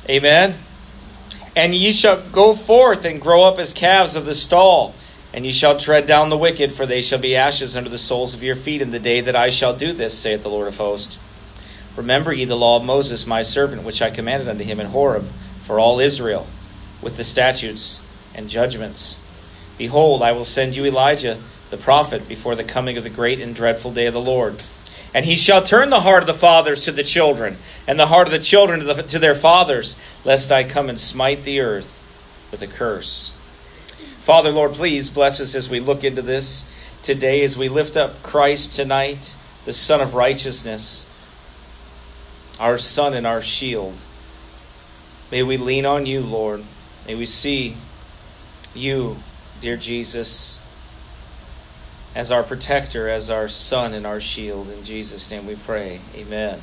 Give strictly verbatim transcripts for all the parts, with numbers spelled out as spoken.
Amen. And ye shall go forth and grow up as calves of the stall, and ye shall tread down the wicked, for they shall be ashes under the soles of your feet in the day that I shall do this, saith the Lord of hosts. Remember ye the law of Moses, my servant, which I commanded unto him in Horeb, for all Israel, with the statutes and judgments. Behold, I will send you Elijah the prophet before the coming of the great and dreadful day of the Lord. And he shall turn the heart of the fathers to the children, and the heart of the children to, the, to their fathers, lest I come and smite the earth with a curse. Father, Lord, please bless us as we look into this today, as we lift up Christ tonight, the Son of righteousness, our Son and our shield. May we lean on you, Lord. May we see you, dear Jesus, as our protector, as our Son and our shield. In Jesus' name we pray. Amen.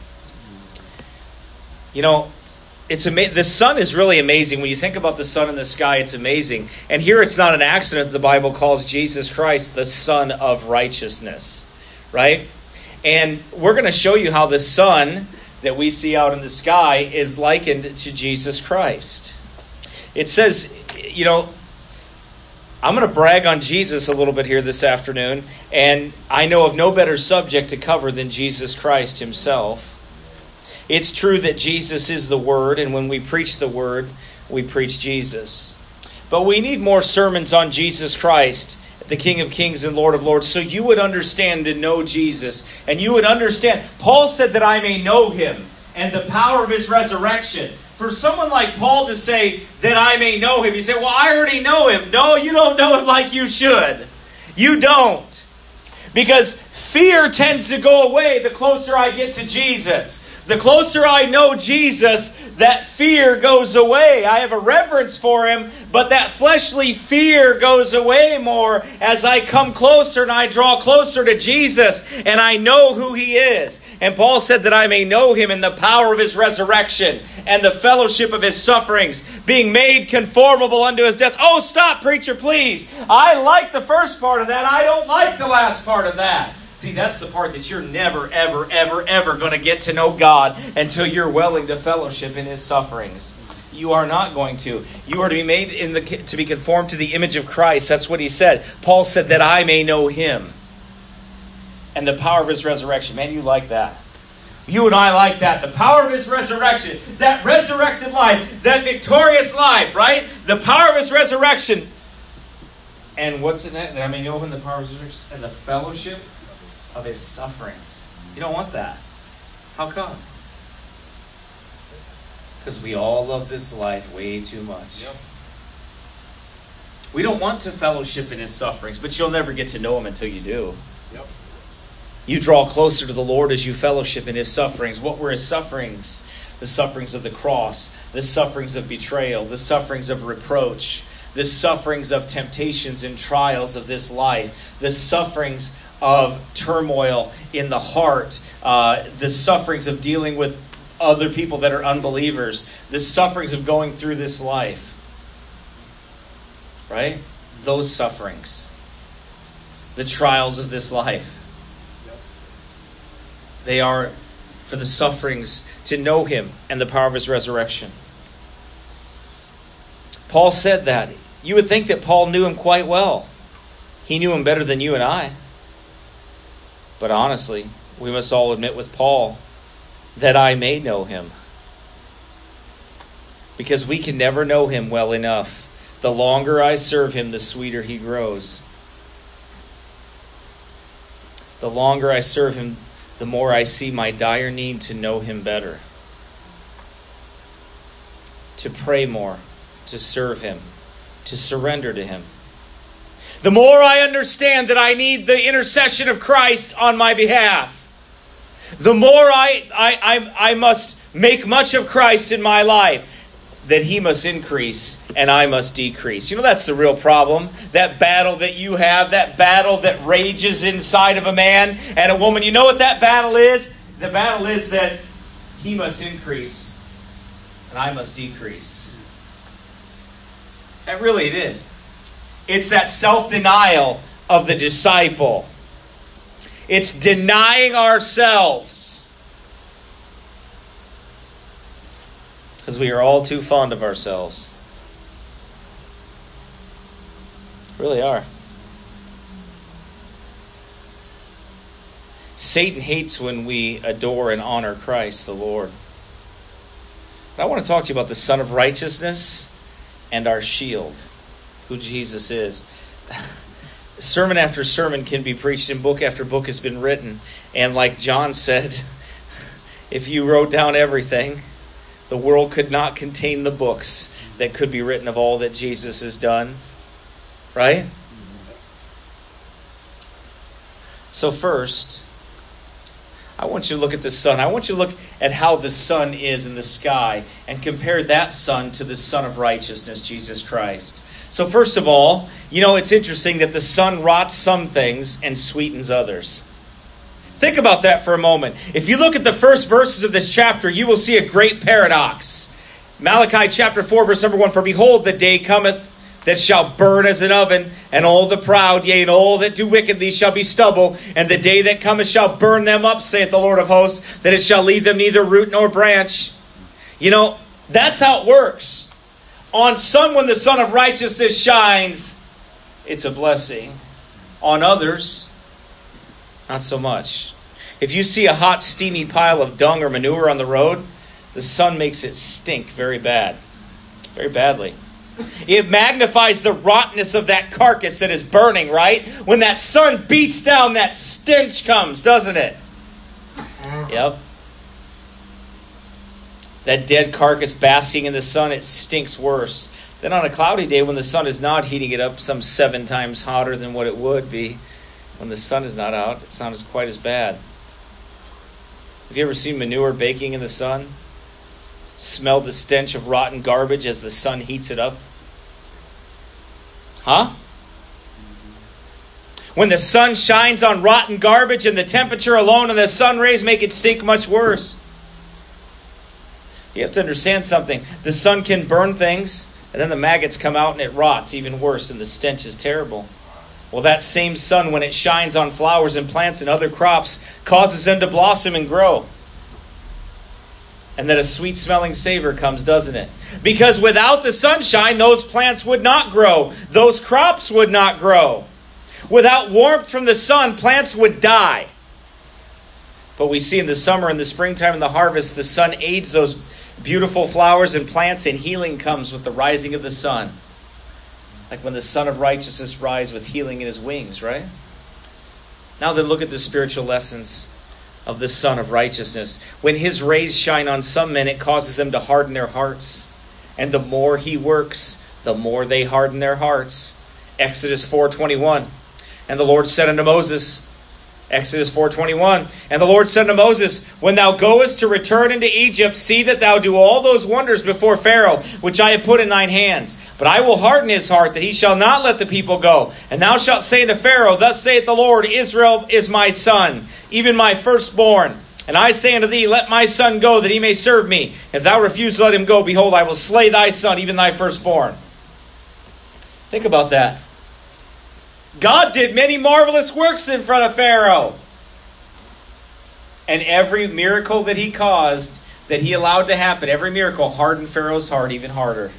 You know, it's ama- the sun is really amazing. When you think about the sun in the sky, it's amazing. And here it's not an accident that the Bible calls Jesus Christ the Son of righteousness, right? And we're going to show you how the sun that we see out in the sky is likened to Jesus Christ. It says, you know, I'm going to brag on Jesus a little bit here this afternoon, and I know of no better subject to cover than Jesus Christ himself. It's true that Jesus is the Word, and when we preach the Word, we preach Jesus. But we need more sermons on Jesus Christ, the King of Kings and Lord of Lords, so you would understand and know Jesus, and you would understand. Paul said that I may know him and the power of his resurrection. For someone like Paul to say that I may know him, you say, well, I already know him. No, you don't know him like you should. You don't. Because fear tends to go away the closer I get to Jesus. The closer I know Jesus, that fear goes away. I have a reverence for him, but that fleshly fear goes away more as I come closer and I draw closer to Jesus and I know who he is. And Paul said that I may know him in the power of his resurrection and the fellowship of his sufferings, being made conformable unto his death. Oh, stop, preacher, please. I like the first part of that. I don't like the last part of that. See, that's the part that you're never, ever, ever, ever going to get to know God until you're willing to fellowship in his sufferings. You are not going to. You are to be made in the to be conformed to the image of Christ. That's what he said. Paul said that I may know him and the power of his resurrection. Man, you like that. You and I like that. The power of his resurrection, that resurrected life, that victorious life, right? The power of his resurrection. And what's in that? That I may know him the power of his resurrection and the fellowship of his sufferings. You don't want that. How come? Because we all love this life way too much. Yep. We don't want to fellowship in his sufferings, but you'll never get to know him until you do. Yep. You draw closer to the Lord as you fellowship in his sufferings. What were his sufferings? The sufferings of the cross, the sufferings of betrayal, the sufferings of reproach, the sufferings of temptations and trials of this life, the sufferings of turmoil in the heart, uh, the sufferings of dealing with other people that are unbelievers, the sufferings of going through this life. Right? Those sufferings. The trials of this life. They are for the sufferings to know him and the power of his resurrection. Paul said that. You would think that Paul knew him quite well. He knew him better than you and I. But honestly, we must all admit with Paul that I may know him. Because we can never know him well enough. The longer I serve him, the sweeter he grows. The longer I serve him, the more I see my dire need to know him better. To pray more, to serve him, to surrender to him. The more I understand that I need the intercession of Christ on my behalf, the more I, I, I, I must make much of Christ in my life, that he must increase and I must decrease. You know, that's the real problem. That battle that you have, that battle that rages inside of a man and a woman. You know what that battle is? The battle is that he must increase and I must decrease. And really it is. It's that self-denial of the disciple. It's denying ourselves. Because we are all too fond of ourselves. Really are. Satan hates when we adore and honor Christ the Lord. But I want to talk to you about the Son of Righteousness and our shield, who Jesus is. Sermon after sermon can be preached and book after book has been written. And like John said, if you wrote down everything, the world could not contain the books that could be written of all that Jesus has done. Right? So first, I want you to look at the sun. I want you to look at how the sun is in the sky and compare that sun to the Son of Righteousness, Jesus Christ. So first of all, you know, it's interesting that the sun rots some things and sweetens others. Think about that for a moment. If you look at the first verses of this chapter, you will see a great paradox. Malachi chapter four, verse number one, "For behold, the day cometh that shall burn as an oven, and all the proud, yea, and all that do wickedly shall be stubble. And the day that cometh shall burn them up, saith the Lord of hosts, that it shall leave them neither root nor branch." You know, that's how it works. On some, when the Son of Righteousness shines, it's a blessing. On others, not so much. If you see a hot, steamy pile of dung or manure on the road, the sun makes it stink very bad. Very badly. It magnifies the rottenness of that carcass that is burning, right? When that sun beats down, that stench comes, doesn't it? Yep. That dead carcass basking in the sun, it stinks worse. Then on a cloudy day when the sun is not heating it up some seven times hotter than what it would be, when the sun is not out, it's not as quite as bad. Have you ever seen manure baking in the sun? Smell the stench of rotten garbage as the sun heats it up? Huh? When the sun shines on rotten garbage and the temperature alone and the sun rays make it stink much worse. You have to understand something. The sun can burn things, and then the maggots come out and it rots even worse, and the stench is terrible. Well, that same sun, when it shines on flowers and plants and other crops, causes them to blossom and grow. And then a sweet-smelling savor comes, doesn't it? Because without the sunshine, those plants would not grow. Those crops would not grow. Without warmth from the sun, plants would die. But we see in the summer and the springtime and the harvest, the sun aids those beautiful flowers and plants, and healing comes with the rising of the sun. Like when the Son of Righteousness rises with healing in his wings, right? Now then, look at the spiritual lessons of the Son of Righteousness. When his rays shine on some men, it causes them to harden their hearts. And the more he works, the more they harden their hearts. Exodus four twenty-one. And the Lord said unto Moses, Exodus four twenty-one, and the Lord said unto Moses, when thou goest to return into Egypt, see that thou do all those wonders before Pharaoh, which I have put in thine hands. But I will harden his heart, that he shall not let the people go. And thou shalt say unto Pharaoh, thus saith the Lord, Israel is my son, even my firstborn. And I say unto thee, let my son go, that he may serve me. If thou refuse to let him go, behold, I will slay thy son, even thy firstborn. Think about that. God did many marvelous works in front of Pharaoh. And every miracle that he caused, that he allowed to happen, every miracle hardened Pharaoh's heart even harder.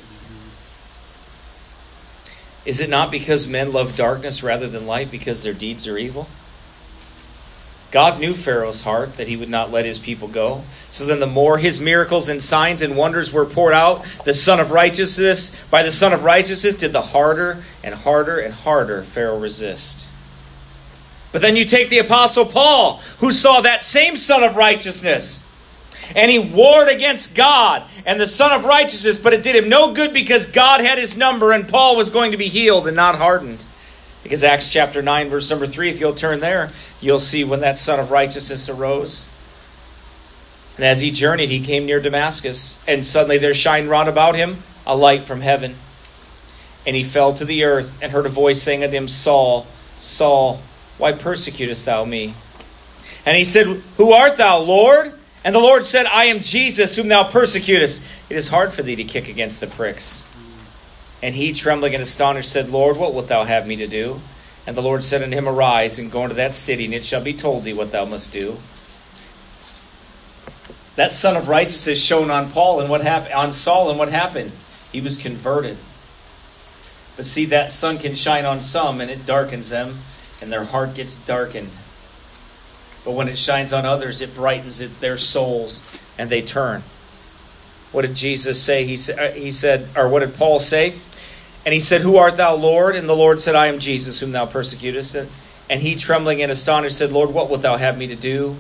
Is it not because men love darkness rather than light, because their deeds are evil? God knew Pharaoh's heart, that he would not let his people go. So then the more his miracles and signs and wonders were poured out, the Son of Righteousness, by the Son of Righteousness, did the harder and harder and harder Pharaoh resist. But then you take the Apostle Paul, who saw that same Son of Righteousness, and he warred against God and the Son of Righteousness, but it did him no good because God had his number and Paul was going to be healed and not hardened. Because Acts chapter nine, verse number three, if you'll turn there, you'll see when that Son of Righteousness arose. And as he journeyed, he came near Damascus, and suddenly there shined round about him a light from heaven. And he fell to the earth, and heard a voice saying unto him, Saul, Saul, why persecutest thou me? And he said, Who art thou, Lord? And the Lord said, I am Jesus, whom thou persecutest. It is hard for thee to kick against the pricks. And he, trembling and astonished, said, Lord, what wilt thou have me to do? And the Lord said unto him, Arise, and go into that city, and it shall be told thee what thou must do. That sun of righteousness shone on Paul, and what happened on Saul, and what happened? He was converted. But see, that sun can shine on some, and it darkens them, and their heart gets darkened. But when it shines on others, it brightens it, their souls, and they turn. What did Jesus say? He said, he said, or what did Paul say? And he said, "Who art thou, Lord?" And the Lord said, "I am Jesus, whom thou persecutest." And, and he, trembling and astonished, said, "Lord, what wilt thou have me to do?"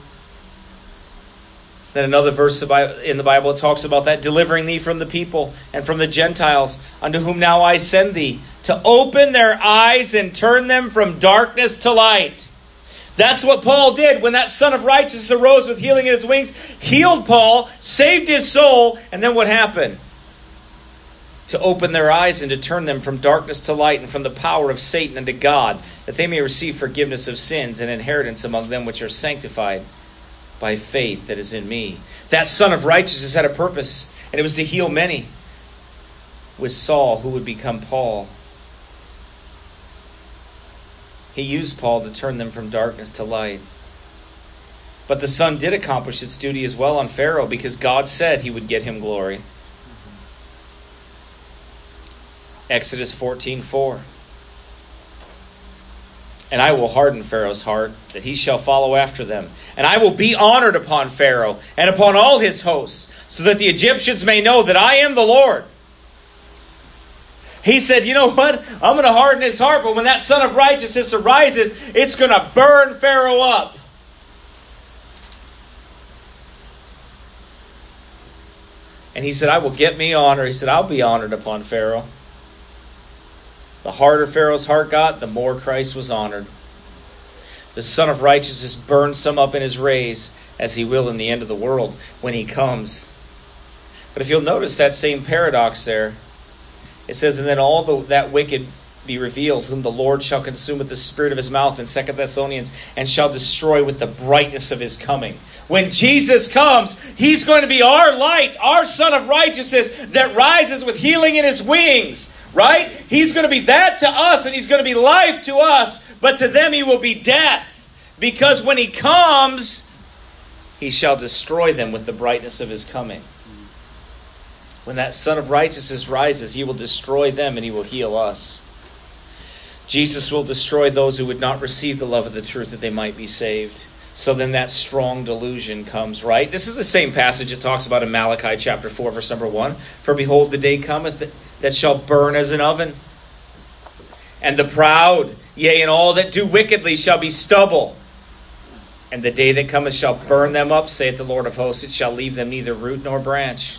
Then another verse in the Bible talks about that, delivering thee from the people and from the Gentiles, unto whom now I send thee, to open their eyes and turn them from darkness to light. That's what Paul did when that Son of Righteousness arose with healing in his wings, healed Paul, saved his soul, and then what happened? To open their eyes and to turn them from darkness to light and from the power of Satan unto God, that they may receive forgiveness of sins and inheritance among them which are sanctified by faith that is in me. That Son of Righteousness had a purpose, and it was to heal many. With Saul, who would become Paul. He used Paul to turn them from darkness to light. But the Son did accomplish its duty as well on Pharaoh, because God said he would get him glory. Exodus fourteen four. And I will harden Pharaoh's heart, that he shall follow after them. And I will be honored upon Pharaoh and upon all his hosts, so that the Egyptians may know that I am the Lord. He said, you know what? I'm going to harden his heart, but when that Son of Righteousness arises, it's going to burn Pharaoh up. And he said, I will get me honor. He said, I'll be honored upon Pharaoh. The harder Pharaoh's heart got, the more Christ was honored. The Son of Righteousness burned some up in his rays, as he will in the end of the world when he comes. But if you'll notice that same paradox there, it says, and then all the, that wicked be revealed, whom the Lord shall consume with the spirit of his mouth in Second Thessalonians, and shall destroy with the brightness of his coming. When Jesus comes, he's going to be our light, our Son of Righteousness that rises with healing in his wings. Right? He's going to be that to us, and he's going to be life to us, but to them he will be death. Because when he comes, he shall destroy them with the brightness of his coming. When that Son of Righteousness rises, he will destroy them and he will heal us. Jesus will destroy those who would not receive the love of the truth that they might be saved. So then that strong delusion comes, right? This is the same passage it talks about in Malachi chapter four, verse number one. For behold, the day cometh that that shall burn as an oven. And the proud, yea, and all that do wickedly shall be stubble. And the day that cometh shall burn them up, saith the Lord of hosts. It shall leave them neither root nor branch.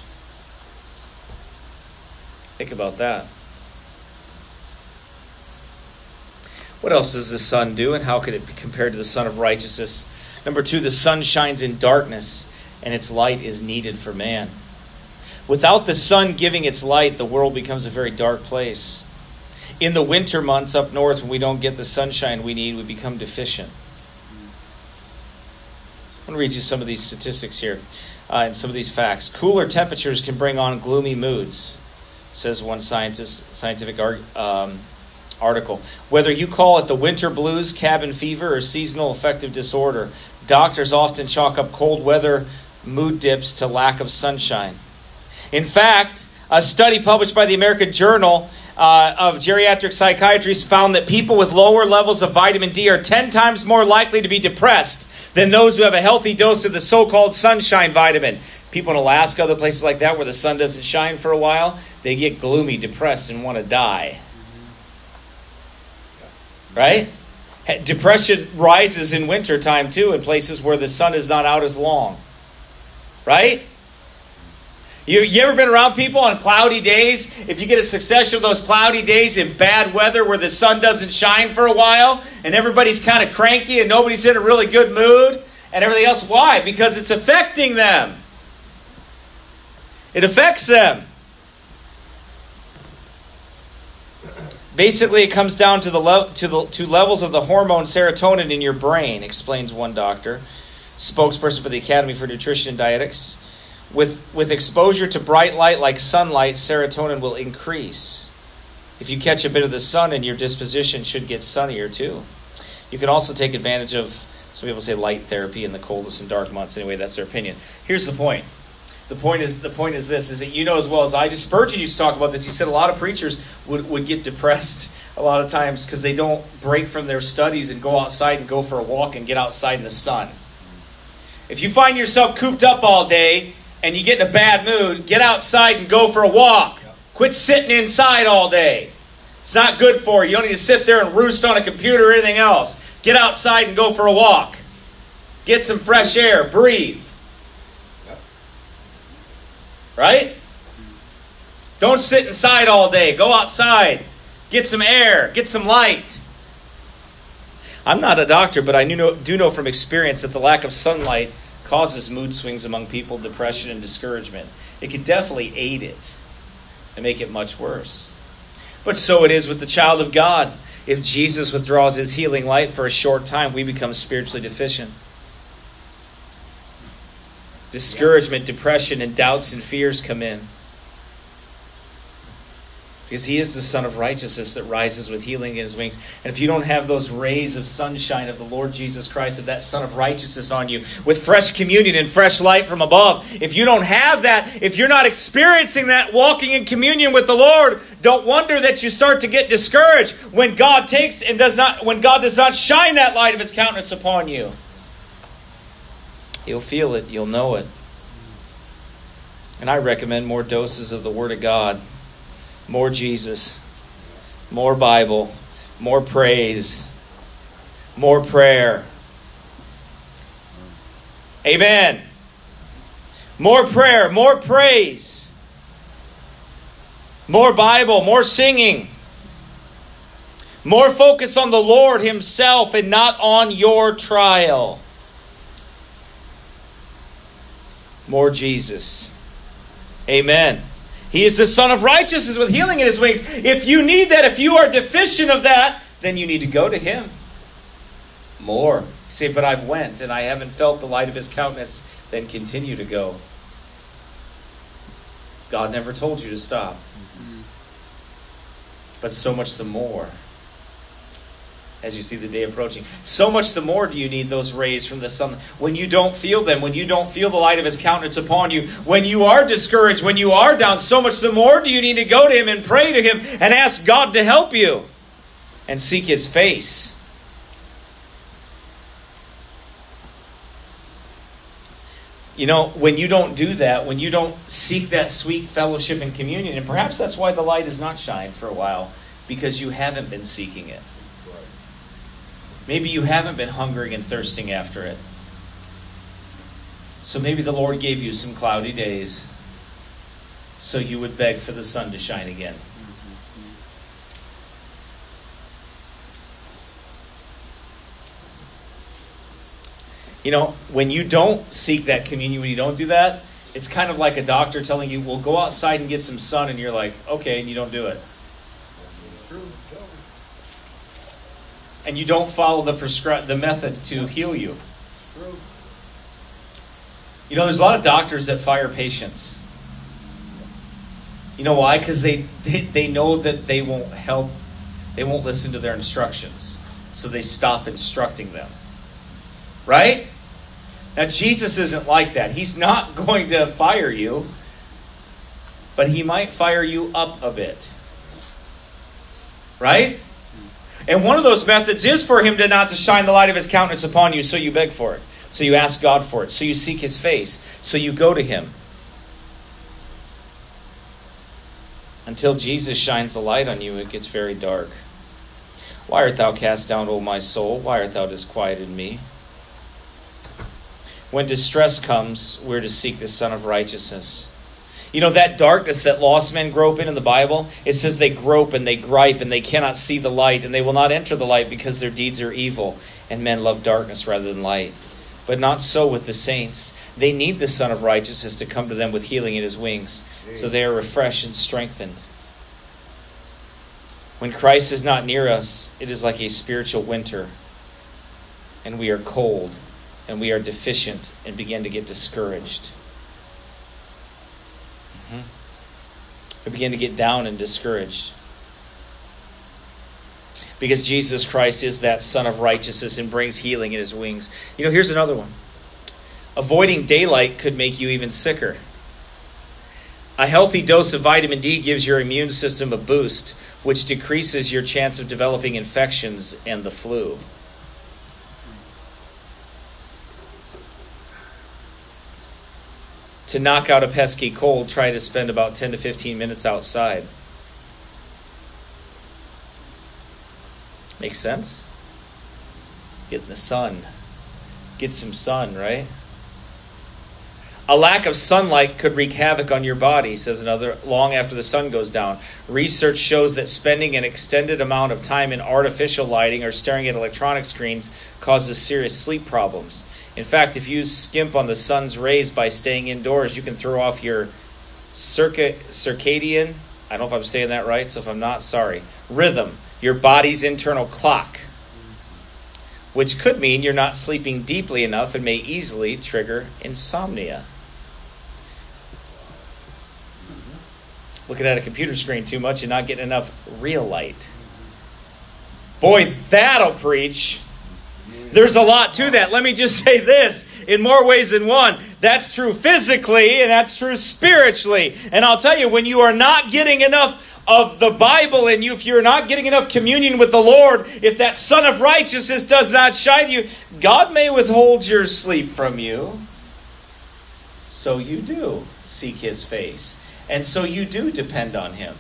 Think about that. What else does the sun do, and how could it be compared to the Son of Righteousness? Number two, the sun shines in darkness, and its light is needed for man. Without the sun giving its light, the world becomes a very dark place. In the winter months up north, when we don't get the sunshine we need, we become deficient. I'm going to read you some of these statistics here uh, and some of these facts. Cooler temperatures can bring on gloomy moods, says one scientist, scientific um, article. Whether you call it the winter blues, cabin fever, or seasonal affective disorder, doctors often chalk up cold weather mood dips to lack of sunshine. In fact, a study published by the American Journal uh, of Geriatric Psychiatry found that people with lower levels of vitamin D are ten times more likely to be depressed than those who have a healthy dose of the so-called sunshine vitamin. People in Alaska, other places like that where the sun doesn't shine for a while, they get gloomy, depressed, and want to die. Right? Depression rises in wintertime too in places where the sun is not out as long. Right? You, you ever been around people on cloudy days? If you get a succession of those cloudy days in bad weather where the sun doesn't shine for a while and everybody's kind of cranky and nobody's in a really good mood and everything else. Why? Because it's affecting them. It affects them. Basically, it comes down to the le- to the to levels of the hormone serotonin in your brain, explains one doctor, spokesperson for the Academy for Nutrition and Dietetics. With, with exposure to bright light like sunlight, serotonin will increase. If you catch a bit of the sun, and your disposition should get sunnier too. You can also take advantage of Some people say light therapy in the coldest and dark months. Anyway, that's their opinion. Here's the point. The point is the point is this, is that you know as well as I do. Spurgeon used to talk about this. He said a lot of preachers would, would get depressed a lot of times because they don't break from their studies and go outside and go for a walk and get outside in the sun. If you find yourself cooped up all day and you get in a bad mood, get outside and go for a walk. Quit sitting inside all day. It's not good for you. You don't need to sit there and roost on a computer or anything else. Get outside and go for a walk. Get some fresh air. Breathe. Right? Don't sit inside all day. Go outside. Get some air. Get some light. I'm not a doctor, but I do know, do know from experience that the lack of sunlight causes mood swings among people, depression and discouragement. It could definitely aid it and make it much worse. But so it is with the child of God. If Jesus withdraws his healing light for a short time, we become spiritually deficient. Discouragement, depression, and doubts and fears come in. Because he is the Son of Righteousness that rises with healing in his wings. And if you don't have those rays of sunshine of the Lord Jesus Christ, of that Son of Righteousness on you, with fresh communion and fresh light from above, if you don't have that, if you're not experiencing that, walking in communion with the Lord, don't wonder that you start to get discouraged when God takes and does not, when God does not shine that light of his countenance upon you. You'll feel it. You'll know it. And I recommend more doses of the Word of God. More Jesus. More Bible. More praise. More prayer. Amen. More prayer. More praise. More Bible. More singing. More focus on the Lord himself and not on your trial. More Jesus. Amen. He is the Son of Righteousness with healing in his wings. If you need that, if you are deficient of that, then you need to go to him. More. You say, but I've went and I haven't felt the light of his countenance. Then continue to go. God never told you to stop. Mm-hmm. But so much the more. As you see the day approaching. So much the more do you need those rays from the sun. When you don't feel them, when you don't feel the light of his countenance upon you, when you are discouraged, when you are down, so much the more do you need to go to him and pray to him and ask God to help you and seek his face. You know, when you don't do that, when you don't seek that sweet fellowship and communion, and perhaps that's why the light has not shined for a while, because you haven't been seeking it. Maybe you haven't been hungering and thirsting after it. So maybe the Lord gave you some cloudy days so you would beg for the sun to shine again. You know, when you don't seek that communion, when you don't do that, it's kind of like a doctor telling you, well, go outside and get some sun, and you're like, okay, and you don't do it. And you don't follow the prescri- the method to heal you. You know, there's a lot of doctors that fire patients. You know why? Because they, they, they know that they won't help. They won't listen to their instructions. So they stop instructing them. Right? Now, Jesus isn't like that. He's not going to fire you. But he might fire you up a bit. Right? And one of those methods is for him to not to shine the light of his countenance upon you, so you beg for it. So you ask God for it. So you seek his face. So you go to him. Until Jesus shines the light on you, it gets very dark. Why art thou cast down, O my soul? Why art thou disquieted in me? When distress comes, we're to seek the Son of Righteousness. You know, that darkness that lost men grope in in the Bible, it says they grope and they gripe and they cannot see the light, and they will not enter the light because their deeds are evil, and men love darkness rather than light. But not so with the saints. They need the Son of Righteousness to come to them with healing in his wings, so they are refreshed and strengthened. When Christ is not near us, it is like a spiritual winter, and we are cold, and we are deficient, and begin to get discouraged. We begin to get down and discouraged. Because Jesus Christ is that Son of righteousness and brings healing in his wings. You know, here's another one. Avoiding daylight could make you even sicker. A healthy dose of vitamin D gives your immune system a boost, which decreases your chance of developing infections and the flu. To knock out a pesky cold, try to spend about ten to fifteen minutes outside. Makes sense? Get in the sun. Get some sun, right? A lack of sunlight could wreak havoc on your body, says another, long after the sun goes down. Research shows that spending an extended amount of time in artificial lighting or staring at electronic screens causes serious sleep problems. In fact, if you skimp on the sun's rays by staying indoors, you can throw off your circa, circadian, I don't know if I'm saying that right, so if I'm not, sorry, rhythm, your body's internal clock, which could mean you're not sleeping deeply enough and may easily trigger insomnia. Looking at a computer screen too much and not getting enough real light. Boy, that'll preach. There's a lot to that. Let me just say this, in more ways than one. That's true physically and that's true spiritually. And I'll tell you, when you are not getting enough of the Bible in you, if you're not getting enough communion with the Lord, if that Son of righteousness does not shine you, God may withhold your sleep from you. So you do seek his face. And so you do depend on him.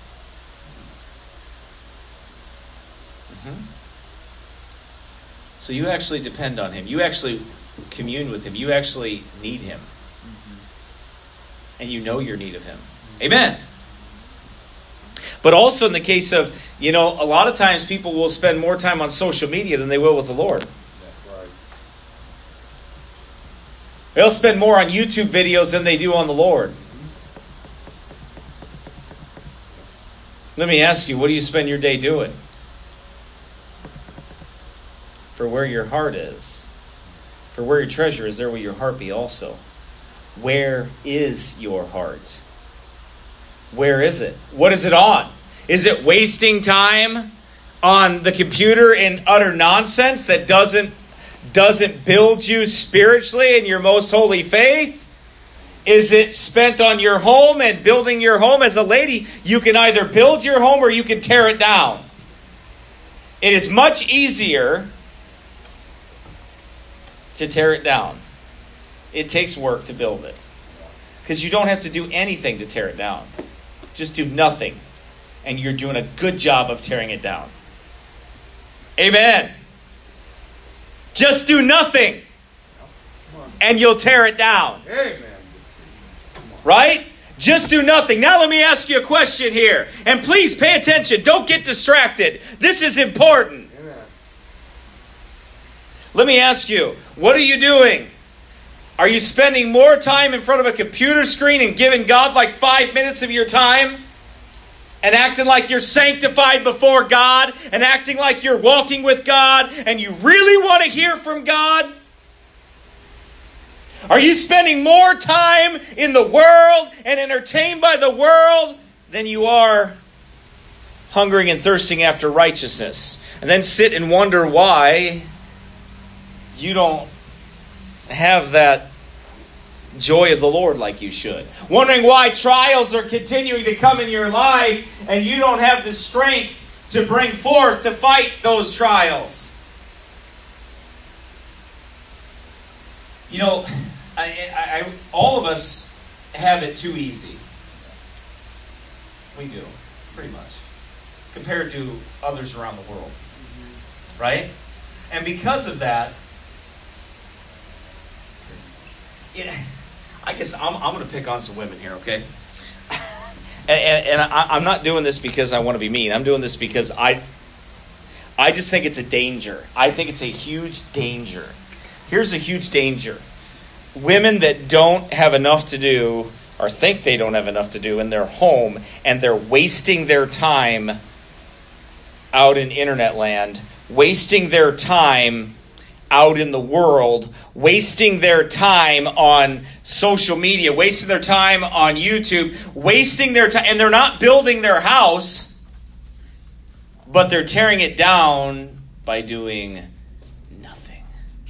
Mm-hmm. So you actually depend on him. You actually commune with him. You actually need him. Mm-hmm. And you know your need of him. Amen. But also in the case of, you know, a lot of times people will spend more time on social media than they will with the Lord. That's right. They'll spend more on YouTube videos than they do on the Lord. Let me ask you, what do you spend your day doing? For where your heart is. For where your treasure is, there will your heart be also. Where is your heart? Where is it? What is it on? Is it wasting time on the computer in utter nonsense that doesn't, doesn't build you spiritually in your most holy faith? Is it spent on your home and building your home? As a lady, you can either build your home or you can tear it down. It is much easier to tear it down. It takes work to build it. Because you don't have to do anything to tear it down. Just do nothing. And you're doing a good job of tearing it down. Amen. Just do nothing. And you'll tear it down. Amen. Right? Just do nothing. Now let me ask you a question here. And please pay attention. Don't get distracted. This is important. Amen. Let me ask you, what are you doing? Are you spending more time in front of a computer screen and giving God like five minutes of your time? And acting like you're sanctified before God? And acting like you're walking with God? And you really want to hear from God? Are you spending more time in the world and entertained by the world than you are hungering and thirsting after righteousness? And then sit and wonder why you don't have that joy of the Lord like you should. Wondering why trials are continuing to come in your life and you don't have the strength to bring forth to fight those trials. You know, I, I, I, all of us have it too easy. We do, pretty much, compared to others around the world. Right? And because of that, it, I guess I'm, I'm going to pick on some women here, okay? and and, and I, I'm not doing this because I want to be mean. I'm doing this because I, I just think it's a danger. I think it's a huge danger. Here's a huge danger. Women that don't have enough to do or think they don't have enough to do in their home, and they're wasting their time out in internet land, wasting their time out in the world, wasting their time on social media, wasting their time on YouTube, wasting their time, and they're not building their house. but they're tearing it down by doing nothing.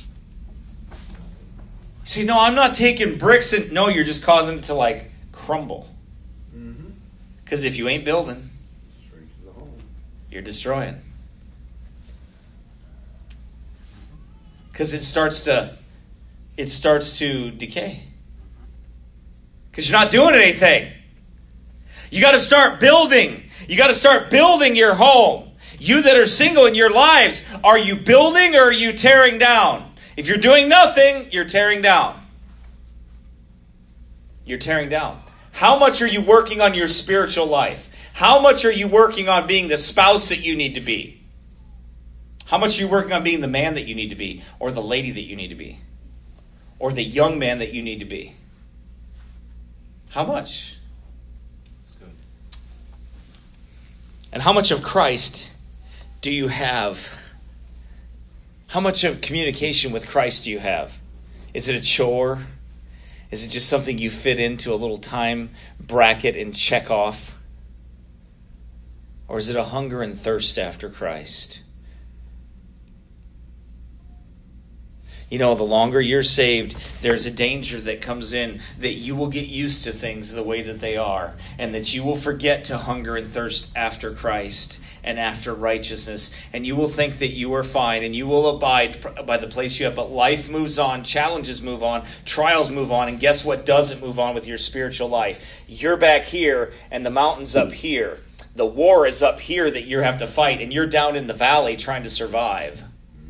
See, no, I'm not taking bricks and... No, you're just causing it to, like, crumble. Because if you ain't building, you're destroying. Because it starts to, it starts to decay. Because you're not doing anything. You got to start building. You got to start building your home. You that are single in your lives, are you building or are you tearing down? If you're doing nothing, you're tearing down. You're tearing down. How much are you working on your spiritual life? How much are you working on being the spouse that you need to be? How much are you working on being the man that you need to be? Or the lady that you need to be? Or the young man that you need to be? How much? That's good. And how much of Christ do you have? How much of communication with Christ do you have? Is it a chore? Is it just something you fit into a little time bracket and check off? Or is it a hunger and thirst after Christ? You know, the longer you're saved, there's a danger that comes in that you will get used to things the way that they are, and that you will forget to hunger and thirst after Christ and after righteousness, and you will think that you are fine, and you will abide by the place you have. But life moves on, challenges move on, trials move on, and guess what doesn't move on with your spiritual life? You're back here, and the mountain's up here. The war is up here that you have to fight, and you're down in the valley trying to survive.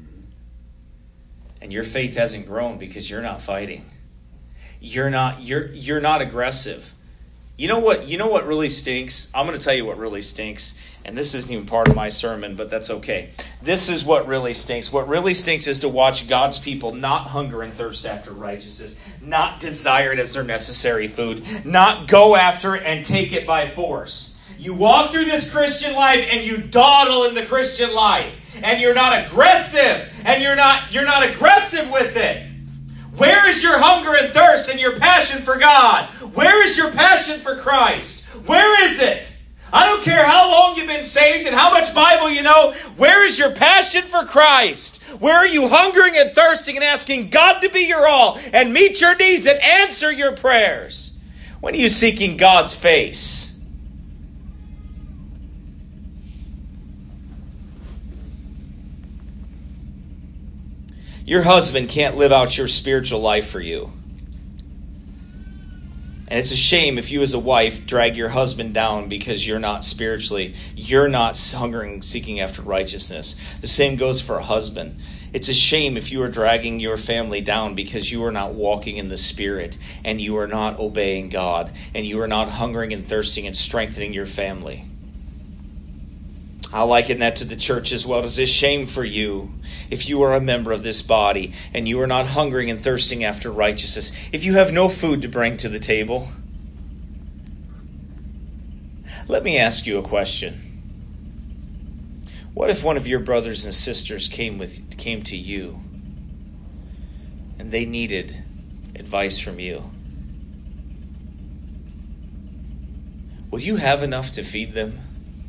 And your faith hasn't grown because you're not fighting. You're not you're you're not aggressive. You know what? You know what really stinks? I'm going to tell you what really stinks. And this isn't even part of my sermon, but that's okay. This is what really stinks. What really stinks is to watch God's people not hunger and thirst after righteousness, not desire it as their necessary food, not go after it and take it by force. You walk through this Christian life and you dawdle in the Christian life. And you're not aggressive. And you're not, you're not aggressive with it. Where is your hunger and thirst and your passion for God? Where is your passion for Christ? Where is it? I don't care how long you've been saved and how much Bible you know. Where is your passion for Christ? Where are you hungering and thirsting and asking God to be your all and meet your needs and answer your prayers? When are you seeking God's face? Your husband can't live out your spiritual life for you. And it's a shame if you as a wife drag your husband down because you're not spiritually, you're not hungering, seeking after righteousness. The same goes for a husband. It's a shame if you are dragging your family down because you are not walking in the Spirit and you are not obeying God and you are not hungering and thirsting and strengthening your family. I'll liken that to the church as well. It is a shame for you if you are a member of this body and you are not hungering and thirsting after righteousness. If you have no food to bring to the table. Let me ask you a question. What if one of your brothers and sisters came with came to you and they needed advice from you? Would you have enough to feed them?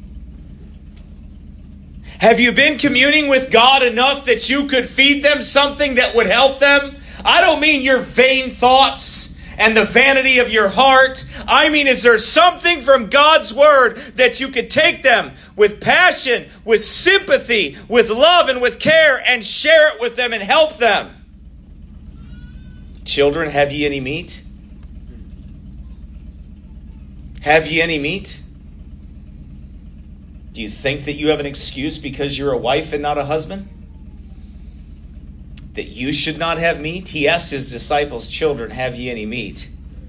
Have you been communing with God enough that you could feed them something that would help them? I don't mean your vain thoughts and the vanity of your heart. I mean, is there something from God's Word that you could take them with passion, with sympathy, with love, and with care and share it with them and help them? Children, have ye any meat? Have ye any meat? Do you think that you have an excuse because you're a wife and not a husband? That you should not have meat? He asked his disciples, children, have ye any meat?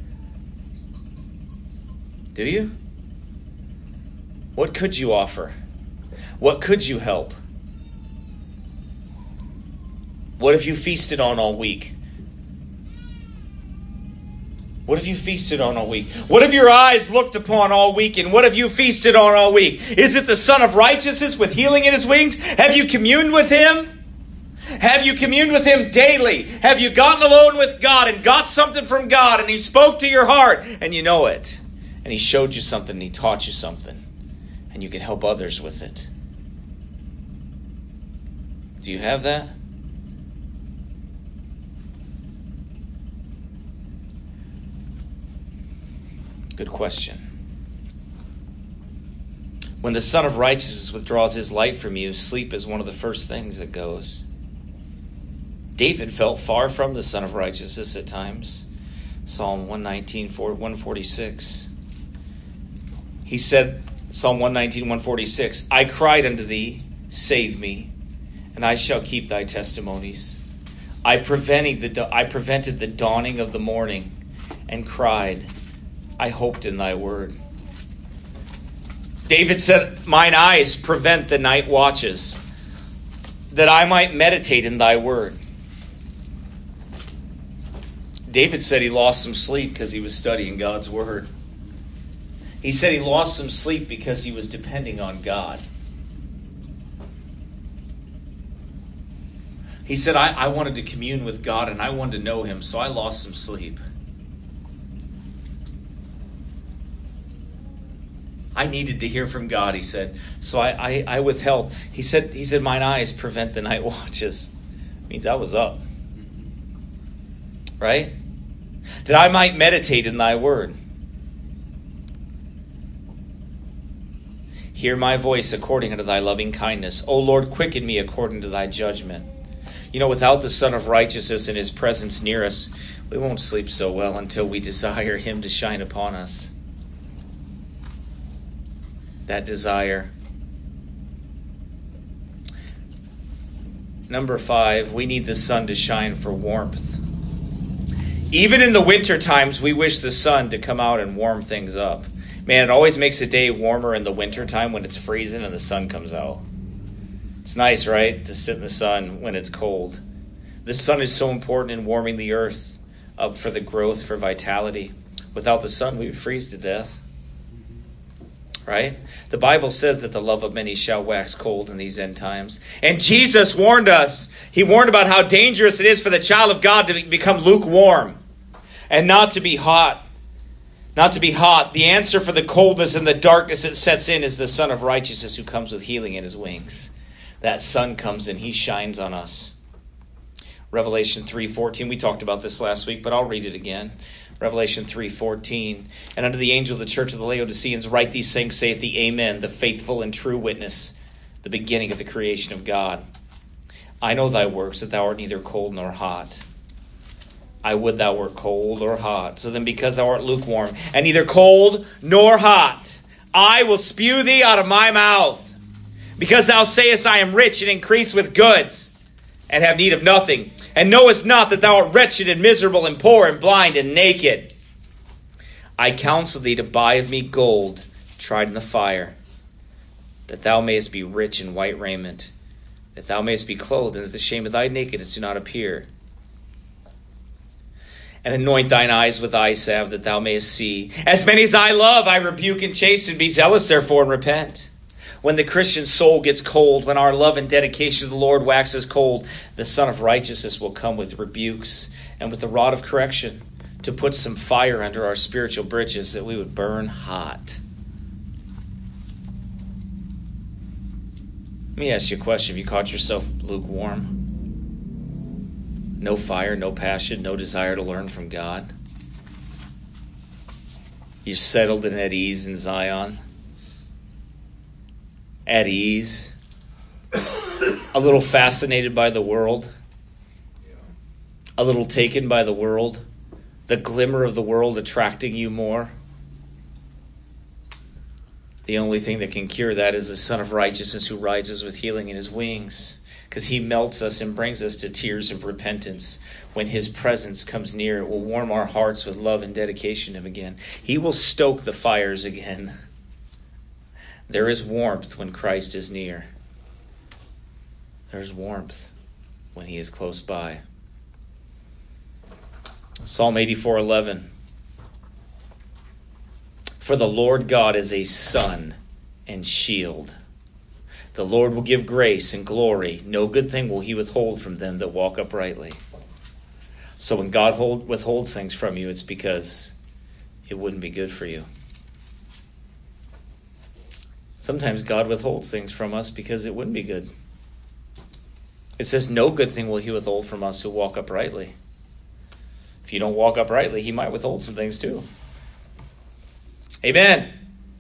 Do you? What could you offer? What could you help? What have you feasted on all week? What have you feasted on all week? What have your eyes looked upon all week? And what have you feasted on all week? Is it the Son of Righteousness with healing in his wings? Have you communed with him? Have you communed with him daily? Have you gotten alone with God and got something from God and he spoke to your heart and you know it? And he showed you something and he taught you something and you can help others with it. Do you have that? Good question. When the Son of Righteousness withdraws his light from you, sleep is one of the first things that goes. David felt far from the Son of Righteousness at times. Psalm one nineteen, one forty-six. He said, Psalm one nineteen, one forty-six, I cried unto thee, save me, and I shall keep thy testimonies. I prevented the, I prevented the dawning of the morning and cried, I hoped in thy word. David said, mine eyes prevent the night watches, that I might meditate in thy word. David said he lost some sleep because he was studying God's word. He said he lost some sleep because he was depending on God. He said, I, I wanted to commune with God and I wanted to know him, so I lost some sleep. I needed to hear from God, he said. So I, I, I withheld. He said, he said, mine eyes prevent the night watches. Means I was up. Right? That I might meditate in thy word. Hear my voice according unto thy loving kindness. O Lord, quicken me according to thy judgment. You know, without the Son of Righteousness and his presence near us, we won't sleep so well until we desire him to shine upon us. That desire. Number five, we need the sun to shine for warmth. Even in the winter times, we wish the sun to come out and warm things up. Man, it always makes a day warmer in the winter time when it's freezing and the sun comes out. It's nice, right, to sit in the sun when it's cold. The sun is so important in warming the earth up for the growth, for vitality. Without the sun, we would freeze to death. Right? The Bible says that the love of many shall wax cold in these end times. And Jesus warned us. He warned about how dangerous it is for the child of God to become lukewarm and not to be hot. Not to be hot. The answer for the coldness and the darkness that sets in is the Son of Righteousness who comes with healing in his wings. That sun comes and he shines on us. Revelation three fourteen. We talked about this last week, but I'll read it again. Revelation three fourteen. And unto the angel of the church of the Laodiceans write these things, saith the Amen, the faithful and true witness, the beginning of the creation of God. I know thy works, that thou art neither cold nor hot. I would thou wert cold or hot. So then because thou art lukewarm, and neither cold nor hot, I will spew thee out of my mouth. Because thou sayest, I am rich and increase with goods, and have need of nothing, and knowest not that thou art wretched and miserable and poor and blind and naked. I counsel thee to buy of me gold tried in the fire, that thou mayest be rich in white raiment, that thou mayest be clothed, and that the shame of thy nakedness do not appear. And anoint thine eyes with eye salve, that thou mayest see. As many as I love, I rebuke and chasten. Be zealous, therefore, and repent. When the Christian soul gets cold, when our love and dedication to the Lord waxes cold, the Son of Righteousness will come with rebukes and with the rod of correction to put some fire under our spiritual bridges that we would burn hot. Let me ask you a question. Have you caught yourself lukewarm? No fire, no passion, no desire to learn from God? You're settled and at ease in Zion? At ease? A little fascinated by the world? A little taken by the world? The glimmer of the world attracting you more? The only thing that can cure that is the Son of Righteousness who rises with healing in his wings. Because he melts us and brings us to tears of repentance. When his presence comes near, it will warm our hearts with love and dedication to him again. He will stoke the fires again. There is warmth when Christ is near. There's warmth when he is close by. Psalm eighty-four eleven. For the Lord God is a sun and shield. The Lord will give grace and glory. No good thing will he withhold from them that walk uprightly. So when God hold, withholds things from you, it's because it wouldn't be good for you. Sometimes God withholds things from us because it wouldn't be good. It says, no good thing will he withhold from us who walk uprightly. If you don't walk uprightly, he might withhold some things too. Amen.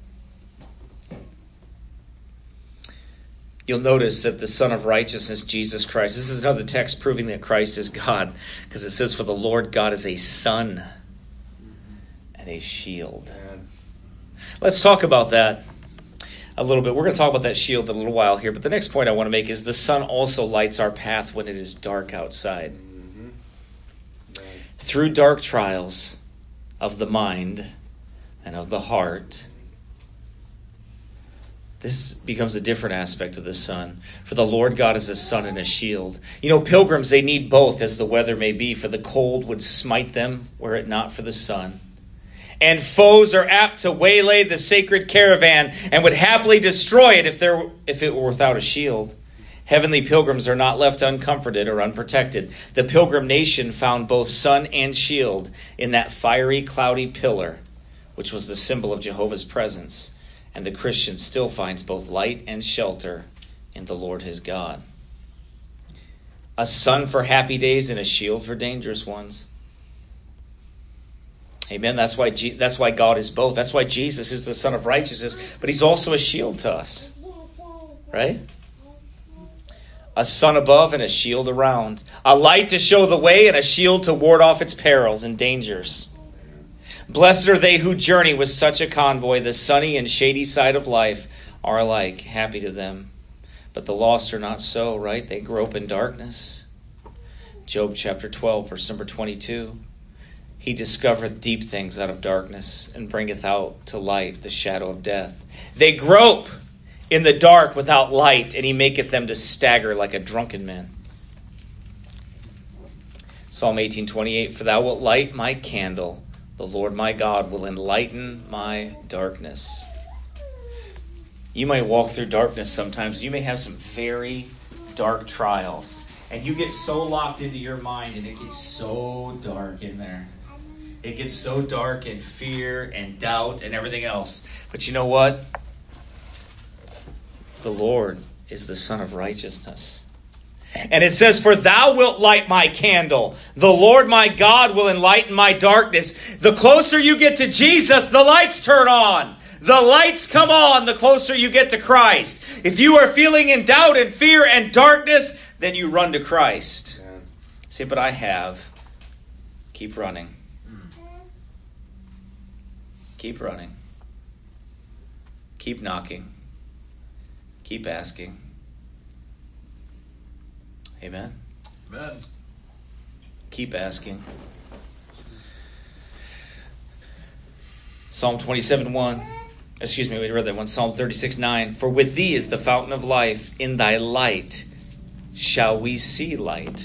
You'll notice that the Son of Righteousness, Jesus Christ, this is another text proving that Christ is God, because it says, for the Lord God is a sun and a shield. Man. Let's talk about that a little bit. We're going to talk about that shield in a little while here, but the next point I want to make is the sun also lights our path when it is dark outside. Mm-hmm. Through dark trials of the mind and of the heart, this becomes a different aspect of the sun. For the Lord God is a sun and a shield. You know, pilgrims, they need both as the weather may be, for the cold would smite them were it not for the sun. And foes are apt to waylay the sacred caravan and would happily destroy it if there if it were without a shield. Heavenly pilgrims are not left uncomforted or unprotected. The pilgrim nation found both sun and shield in that fiery, cloudy pillar, which was the symbol of Jehovah's presence. And the Christian still finds both light and shelter in the Lord his God. A sun for happy days and a shield for dangerous ones. Amen. That's why G- that's why God is both. That's why Jesus is the Son of Righteousness, but he's also a shield to us. Right? A sun above and a shield around. A light to show the way and a shield to ward off its perils and dangers. Blessed are they who journey with such a convoy. The sunny and shady side of life are alike. Happy to them. But the lost are not so, right? They grope in darkness. Job chapter twelve, verse number twenty-two. He discovereth deep things out of darkness, and bringeth out to light the shadow of death. They grope in the dark without light, and he maketh them to stagger like a drunken man. Psalm eighteen twenty-eight, for thou wilt light my candle. The Lord my God will enlighten my darkness. You might walk through darkness sometimes. You may have some very dark trials. And you get so locked into your mind, and it gets so dark in there. It gets so dark in fear and doubt and everything else. But you know what? The Lord is the Son of Righteousness. And it says, for thou wilt light my candle. The Lord my God will enlighten my darkness. The closer you get to Jesus, the lights turn on. The lights come on the closer you get to Christ. If you are feeling in doubt and fear and darkness, then you run to Christ. Yeah. Say, but I have. Keep running. Keep running. Keep knocking. Keep asking. Amen? Amen. Keep asking. Psalm twenty-seven one. Excuse me, we read that one. Psalm thirty-six nine. For with thee is the fountain of life. In thy light shall we see light.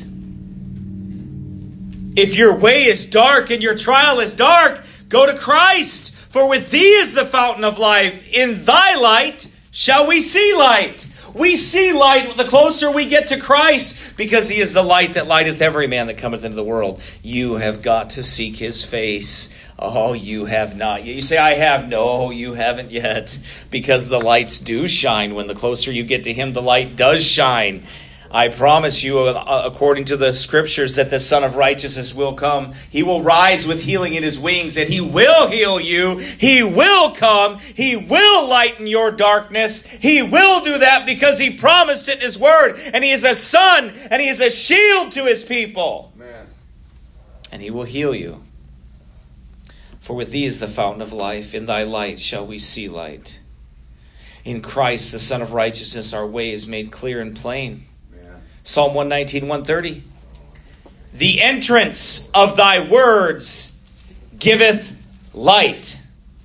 If your way is dark and your trial is dark, go to Christ. For with thee is the fountain of life. In thy light shall we see light. We see light the closer we get to Christ, because he is the light that lighteth every man that cometh into the world. You have got to seek his face. Oh, you have not yet. You say, I have. No, you haven't yet. Because the lights do shine. When the closer you get to him, the light does shine. I promise you, according to the scriptures, that the Son of Righteousness will come. He will rise with healing in his wings, and he will heal you. He will come. He will lighten your darkness. He will do that because he promised it in his word. And he is a sun, and he is a shield to his people. Man. And he will heal you. For with thee is the fountain of life. In thy light shall we see light. In Christ, the Son of Righteousness, our way is made clear and plain. Psalm one nineteen, one thirty. The entrance of thy words giveth light.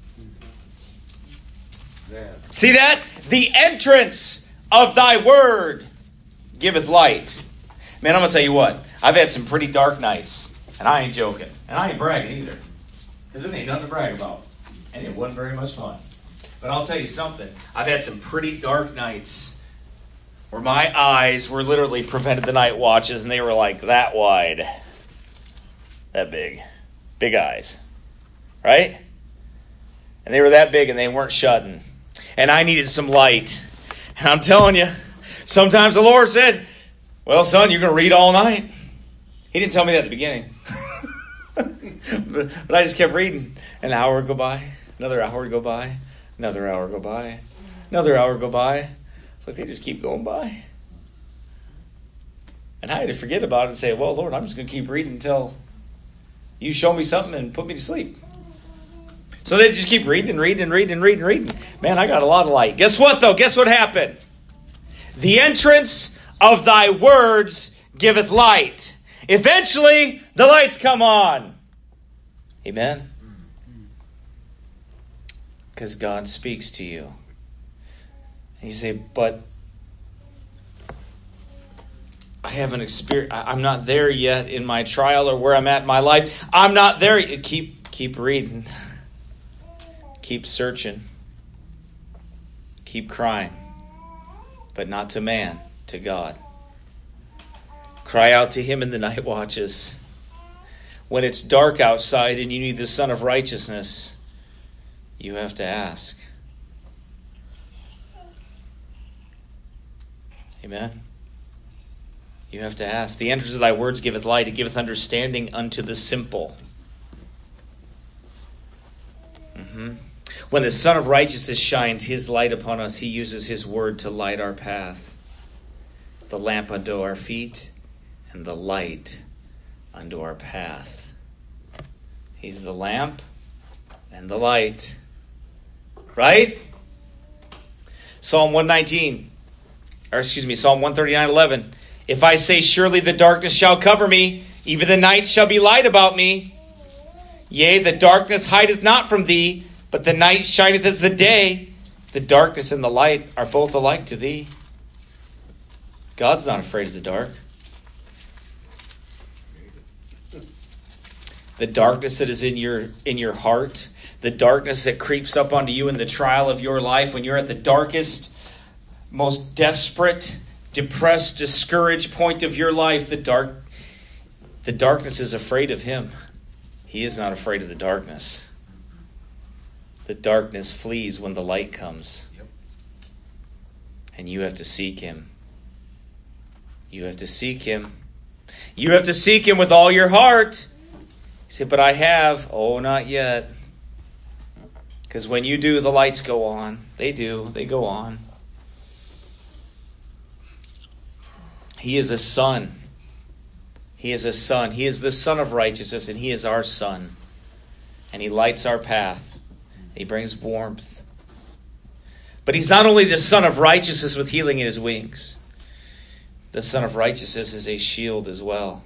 Yeah. See that? The entrance of thy word giveth light. Man, I'm going to tell you what. I've had some pretty dark nights. And I ain't joking. And I ain't bragging either. Because it ain't nothing to brag about. And it wasn't very much fun. But I'll tell you something. I've had some pretty dark nights where my eyes were literally prevented the night watches, and they were like that wide. That big. Big eyes. Right? And they were that big, and they weren't shutting. And I needed some light. And I'm telling you, sometimes the Lord said, Well, son, you're going to read all night. He didn't tell me that at the beginning. but, but I just kept reading. An hour would go by. Another hour would go by. Another hour would go by. Another hour would go by. It's like they just keep going by. And I had to forget about it and say, well, Lord, I'm just going to keep reading until you show me something and put me to sleep. So they just keep reading and reading and reading and reading and reading. Man, I got a lot of light. Guess what, though? Guess what happened? The entrance of thy words giveth light. Eventually, the lights come on. Amen? Because God speaks to you. And you say, but I haven't experienced, I'm not there yet in my trial or where I'm at in my life. I'm not there yet. Keep, keep reading. Keep searching. Keep crying. But not to man, to God. Cry out to him in the night watches. When it's dark outside and you need the Son of Righteousness, you have to ask. Amen. You have to ask. The entrance of thy words giveth light. It giveth understanding unto the simple. Mm-hmm. When the Son of Righteousness shines his light upon us, he uses his word to light our path. The lamp unto our feet and the light unto our path. He's the lamp and the light. Right? Psalm one nineteen. Or excuse me, Psalm one thirty-nine eleven. If I say, surely the darkness shall cover me, even the night shall be light about me. Yea, the darkness hideth not from thee, but the night shineth as the day. The darkness and the light are both alike to thee. God's not afraid of the dark. The darkness that is in your in your heart, the darkness that creeps up onto you in the trial of your life, when you're at the darkest, most desperate, depressed, discouraged point of your life, the dark, the darkness is afraid of him. He is not afraid of the darkness. The darkness flees when the light comes. Yep. And you have to seek him. You have to seek him. You have to seek him with all your heart. You say, but I have. Oh, not yet. Because when you do, the lights go on. They do. They go on. He is a son. He is a son. He is the Son of Righteousness, and he is our son. And he lights our path. He brings warmth. But he's not only the Son of Righteousness with healing in his wings. The Son of Righteousness is a shield as well.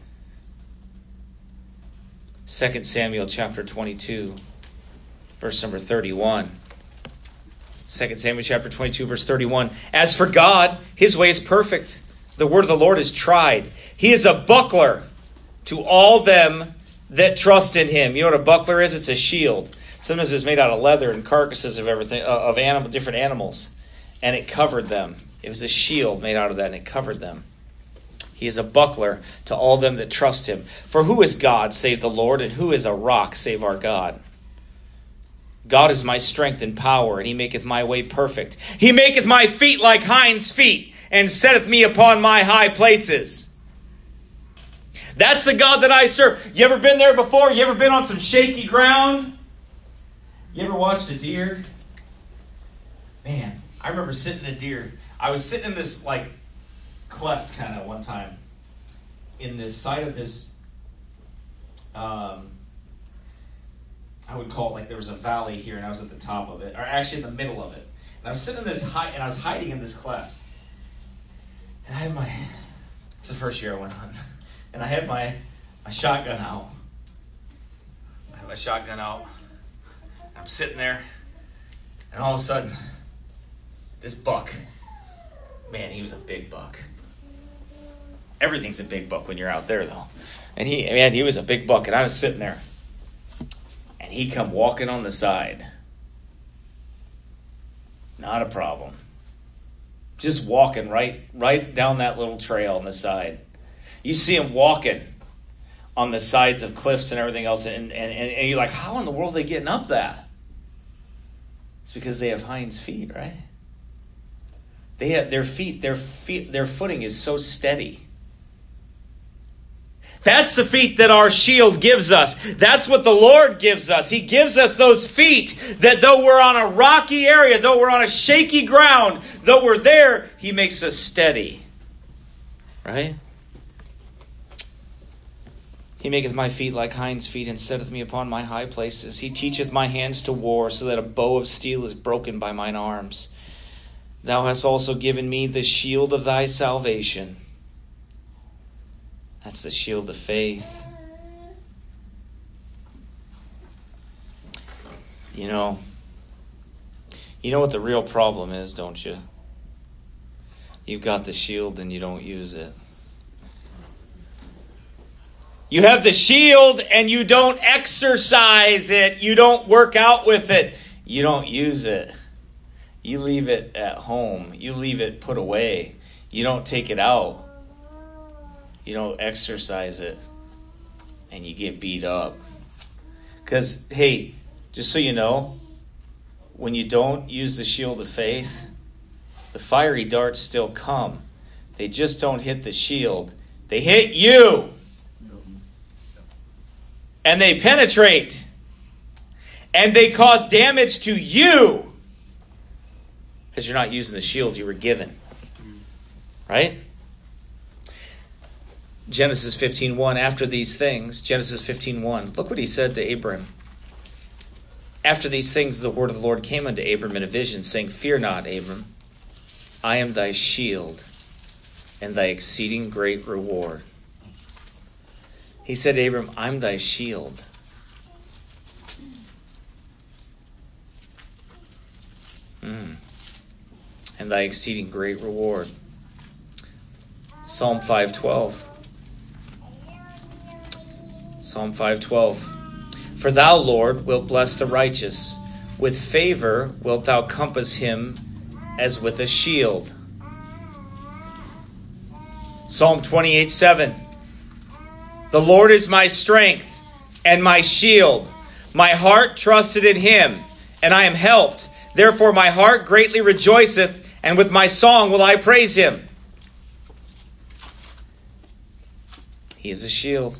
Second Samuel chapter twenty-two, verse number thirty-one. Second Samuel chapter twenty-two, verse thirty-one. As for God, his way is perfect. The word of the Lord is tried. He is a buckler to all them that trust in him. You know what a buckler is? It's a shield. Sometimes it's made out of leather and carcasses of everything, of animal, different animals. And it covered them. It was a shield made out of that, and it covered them. He is a buckler to all them that trust him. For who is God save the Lord, and who is a rock save our God? God is my strength and power, and he maketh my way perfect. He maketh my feet like hinds' feet, and setteth me upon my high places. That's the God that I serve. You ever been there before? You ever been on some shaky ground? You ever watched a deer? Man, I remember sitting in a deer. I was sitting in this like cleft kind of one time in this side of this, um, I would call it like there was a valley here, and I was at the top of it, or actually in the middle of it. And I was sitting in this high, and I was hiding in this cleft. And I had my, it's the first year I went on, and I had my, my shotgun out. I had my shotgun out. I'm sitting there, and all of a sudden, this buck, man, he was a big buck. Everything's a big buck when you're out there, though. And he, man, he was a big buck, and I was sitting there, and he come walking on the side. Not a problem. Just walking right, right down that little trail on the side. You see him walking on the sides of cliffs and everything else, and, and, and you're like, how in the world are they getting up that? It's because they have hinds feet, right? They have their feet, their feet, their footing is so steady. That's the feet that our shield gives us. That's what the Lord gives us. He gives us those feet that though we're on a rocky area, though we're on a shaky ground, though we're there, He makes us steady. Right? He maketh my feet like hinds' feet, and setteth me upon my high places. He teacheth my hands to war, so that a bow of steel is broken by mine arms. Thou hast also given me the shield of thy salvation. That's the shield of faith. You know, you know what the real problem is, don't you? You've got the shield and you don't use it. You have the shield and you don't exercise it. You don't work out with it. You don't use it. You leave it at home. You leave it put away. You don't take it out. You don't exercise it. And you get beat up. Because, hey, just so you know, when you don't use the shield of faith, the fiery darts still come. They just don't hit the shield. They hit you. And they penetrate. And they cause damage to you. Because you're not using the shield you were given. Right? Genesis fifteen one, after these things, Genesis fifteen one, look what he said to Abram. After these things, the word of the Lord came unto Abram in a vision, saying, Fear not, Abram, I am thy shield, and thy exceeding great reward. He said to Abram, I'm thy shield. Mm. And thy exceeding great reward. Psalm five twelve. Psalm five twelve. For thou, Lord, wilt bless the righteous. With favor wilt thou compass him as with a shield. Psalm twenty-eight seven. The Lord is my strength and my shield. My heart trusted in him, and I am helped. Therefore my heart greatly rejoiceth, and with my song will I praise him. He is a shield.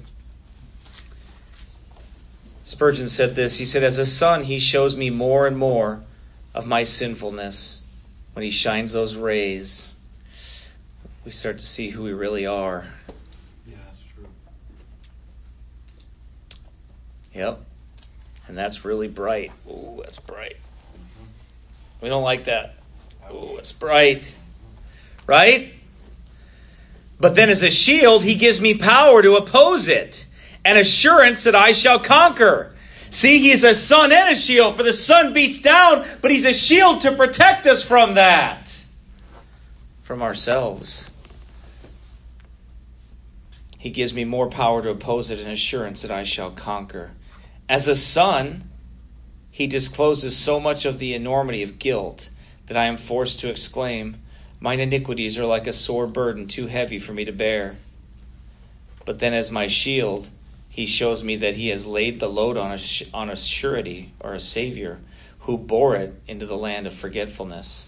Spurgeon said this. He said, as a sun, he shows me more and more of my sinfulness. When he shines those rays, we start to see who we really are. Yeah, that's true. Yep. And that's really bright. Ooh, that's bright. We don't like that. Ooh, it's bright. Right? But then as a shield, he gives me power to oppose it. An assurance that I shall conquer. See, he's a sun and a shield, for the sun beats down, but he's a shield to protect us from that. From ourselves. He gives me more power to oppose it, an assurance that I shall conquer. As a son, he discloses so much of the enormity of guilt that I am forced to exclaim, mine iniquities are like a sore burden, too heavy for me to bear. But then as my shield, he shows me that he has laid the load on a, on a surety, or a savior, who bore it into the land of forgetfulness.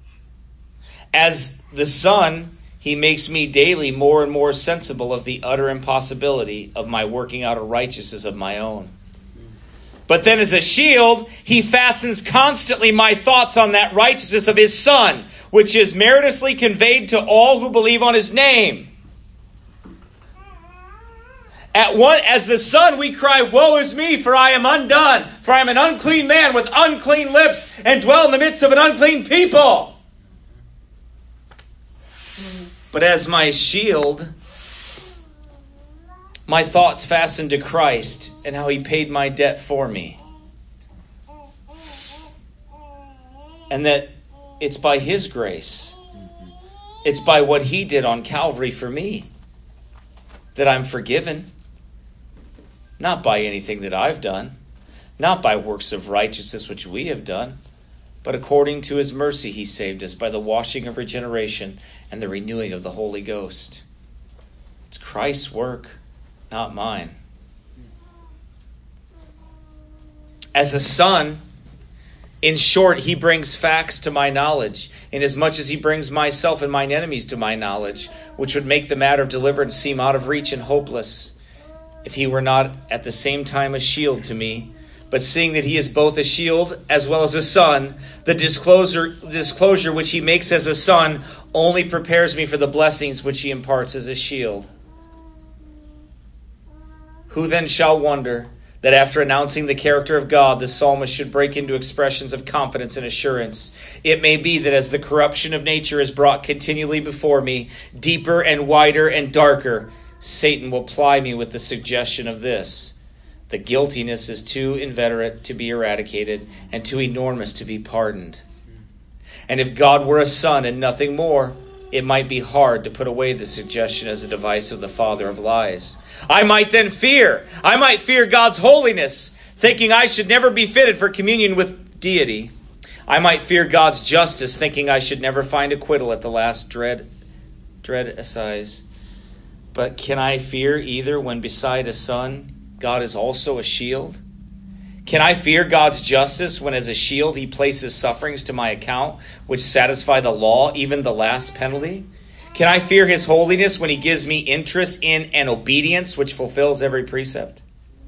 As the son, he makes me daily more and more sensible of the utter impossibility of my working out a righteousness of my own. But then as a shield, he fastens constantly my thoughts on that righteousness of his Son, which is meritoriously conveyed to all who believe on his name. At one, as the Son, we cry, woe is me, for I am undone, for I am an unclean man with unclean lips, and dwell in the midst of an unclean people. But as my shield, my thoughts fasten to Christ and how he paid my debt for me. And that it's by his grace, it's by what he did on Calvary for me, that I'm forgiven. Not by anything that I've done, not by works of righteousness which we have done, but according to his mercy he saved us by the washing of regeneration and the renewing of the Holy Ghost. It's Christ's work, not mine. As a son, In short, he brings facts to my knowledge, inasmuch as he brings myself and mine enemies to my knowledge, which would make the matter of deliverance seem out of reach and hopeless, if he were not at the same time a shield to me. But seeing that he is both a shield as well as a son, the disclosure, disclosure which he makes as a son only prepares me for the blessings which he imparts as a shield. Who then shall wonder that after announcing the character of God, the psalmist should break into expressions of confidence and assurance? It may be that as the corruption of nature is brought continually before me, deeper and wider and darker, Satan will ply me with the suggestion of this: the guiltiness is too inveterate to be eradicated and too enormous to be pardoned. And if God were a son and nothing more, it might be hard to put away the suggestion as a device of the father of lies. I might then fear. I might fear God's holiness, thinking I should never be fitted for communion with deity. I might fear God's justice, thinking I should never find acquittal at the last dread, dread assize. But can I fear either when beside a son, God is also a shield? Can I fear God's justice when as a shield he places sufferings to my account, which satisfy the law, even the last penalty? Can I fear his holiness when he gives me interest in and obedience, which fulfills every precept?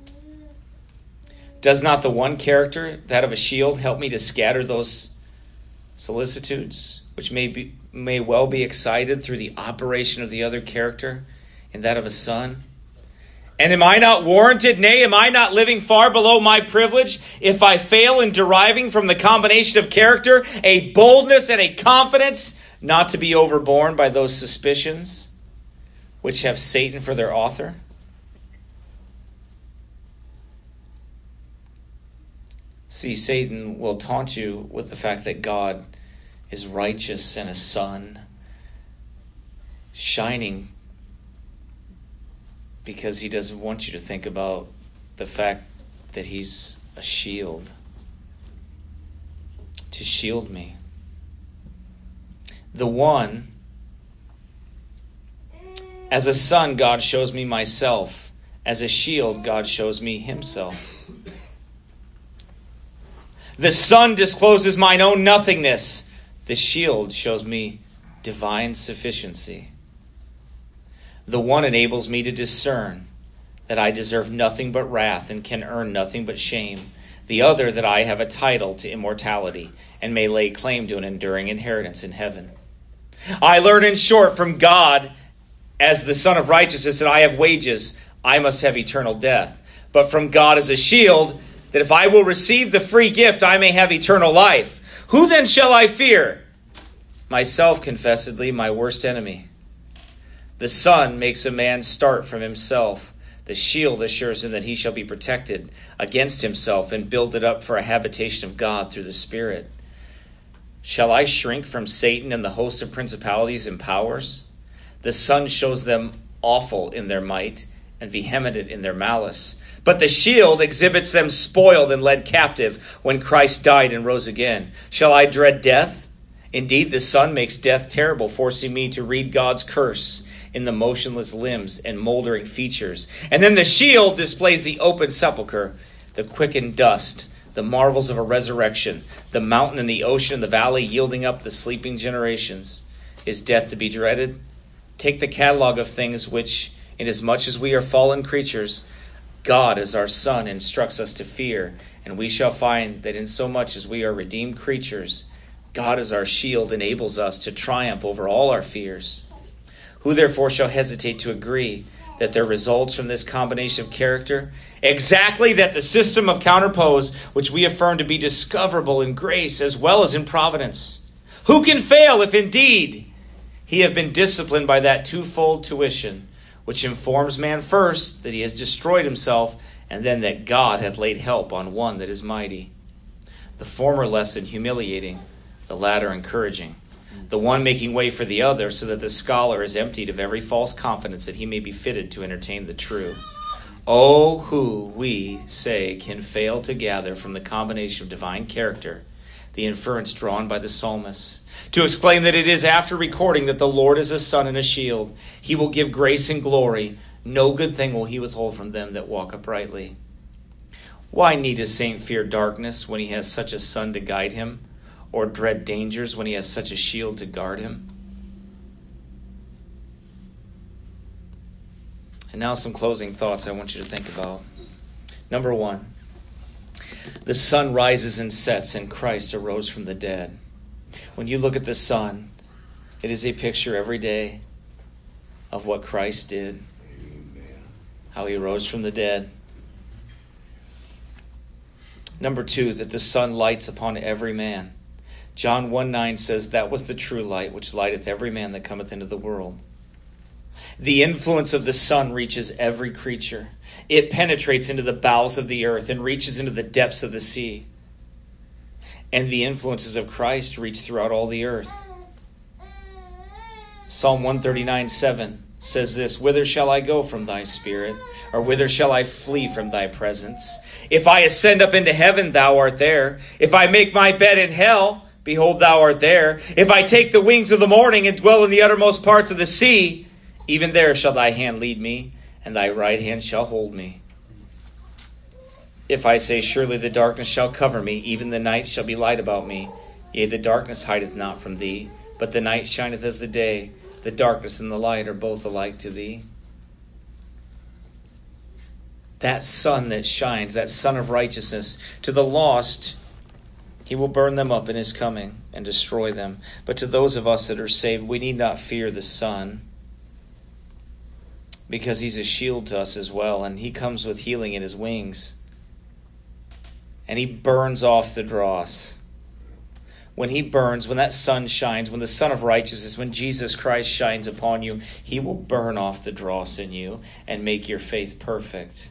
Does not the one character, that of a shield, help me to scatter those solicitudes, which may be, may well be excited through the operation of the other character, in that of a son? And am I not warranted, nay, am I not living far below my privilege, if I fail in deriving from the combination of character a boldness and a confidence not to be overborne by those suspicions which have Satan for their author? See, Satan will taunt you with the fact that God is righteous and a son, shining, because he doesn't want you to think about the fact that he's a shield, to shield me. The one, as a son, God shows me myself. As a shield, God shows me himself. The son discloses mine own nothingness. The shield shows me divine sufficiency. The one enables me to discern that I deserve nothing but wrath and can earn nothing but shame. The other, that I have a title to immortality and may lay claim to an enduring inheritance in heaven. I learn in short from God as the Son of Righteousness that I have wages, I must have eternal death. But from God as a shield, that if I will receive the free gift, I may have eternal life. Who then shall I fear? Myself, confessedly, my worst enemy. The Son makes a man start from himself. The shield assures him that he shall be protected against himself and builded up for a habitation of God through the Spirit. Shall I shrink from Satan and the host of principalities and powers? The Son shows them awful in their might and vehement in their malice. But the shield exhibits them spoiled and led captive when Christ died and rose again. Shall I dread death? Indeed, the Son makes death terrible, forcing me to read God's curse in the motionless limbs and moldering features. And then the shield displays the open sepulcher, the quickened dust, the marvels of a resurrection, the mountain and the ocean and the valley yielding up the sleeping generations. Is death to be dreaded? Take the catalog of things which, inasmuch as we are fallen creatures, God as our Son instructs us to fear, and we shall find that insomuch as we are redeemed creatures, God as our shield enables us to triumph over all our fears. Who therefore shall hesitate to agree that there results from this combination of character exactly that the system of counterpose which we affirm to be discoverable in grace as well as in providence? Who can fail if indeed he have been disciplined by that twofold tuition, which informs man first that he has destroyed himself, and then that God hath laid help on one that is mighty? The former lesson humiliating, the latter encouraging. The one making way for the other, so that the scholar is emptied of every false confidence, that he may be fitted to entertain the true. Oh, who, we say, can fail to gather from the combination of divine character the inference drawn by the psalmist, to exclaim that it is after recording that the Lord is a sun and a shield. He will give grace and glory. No good thing will he withhold from them that walk uprightly. Why need a saint fear darkness when he has such a sun to guide him, or dread dangers when he has such a shield to guard him? And now some closing thoughts I want you to think about. Number one, the sun rises and sets, and Christ arose from the dead. When you look at the sun, it is a picture every day of what Christ did, how he rose from the dead. Number two, that the sun lights upon every man. John one nine says, that was the true light, which lighteth every man that cometh into the world. The influence of the sun reaches every creature. It penetrates into the bowels of the earth and reaches into the depths of the sea. And the influences of Christ reach throughout all the earth. Psalm one thirty-nine seven says this, whither shall I go from thy spirit? Or whither shall I flee from thy presence? If I ascend up into heaven, thou art there. If I make my bed in hell, behold, thou art there. If I take the wings of the morning and dwell in the uttermost parts of the sea, even there shall thy hand lead me, and thy right hand shall hold me. If I say, surely the darkness shall cover me, even the night shall be light about me. Yea, the darkness hideth not from thee, but the night shineth as the day. The darkness and the light are both alike to thee. That sun that shines, that sun of righteousness, to the lost, he will burn them up in his coming and destroy them. But to those of us that are saved, we need not fear the sun, because he's a shield to us as well, and he comes with healing in his wings. And he burns off the dross. When he burns, when that sun shines, when the sun of righteousness, when Jesus Christ shines upon you, he will burn off the dross in you and make your faith perfect.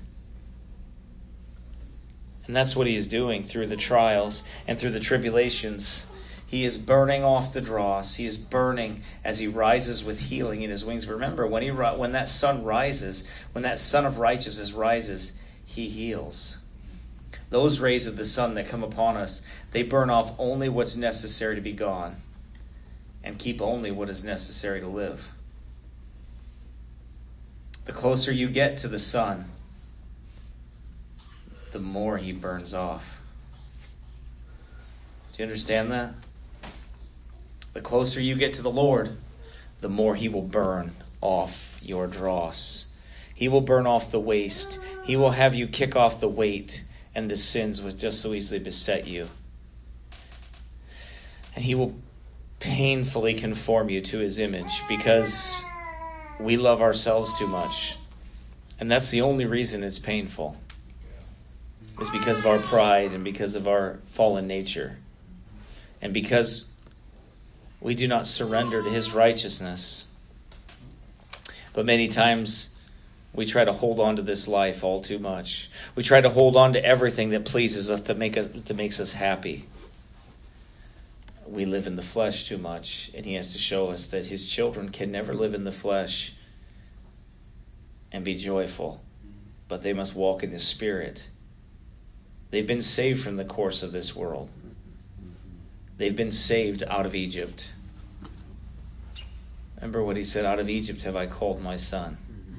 And that's what he is doing through the trials and through the tribulations. He is burning off the dross. He is burning as he rises with healing in his wings. Remember, when he when that sun rises, when that sun of righteousness rises, he heals. Those rays of the sun that come upon us, they burn off only what's necessary to be gone and keep only what is necessary to live. The closer you get to the sun, the more he burns off. Do you understand that? The closer you get to the Lord, the more he will burn off your dross. He will burn off the waste. He will have you kick off the weight and the sins which just so easily beset you. And he will painfully conform you to his image, because we love ourselves too much. And that's the only reason it's painful, is because of our pride and because of our fallen nature. And because we do not surrender to his righteousness. But many times we try to hold on to this life all too much. We try to hold on to everything that pleases us, that make us, that makes us happy. We live in the flesh too much, and he has to show us that his children can never live in the flesh and be joyful, but they must walk in the Spirit. They've been saved from the course of this world. They've been saved out of Egypt. Remember what he said, out of Egypt have I called my son.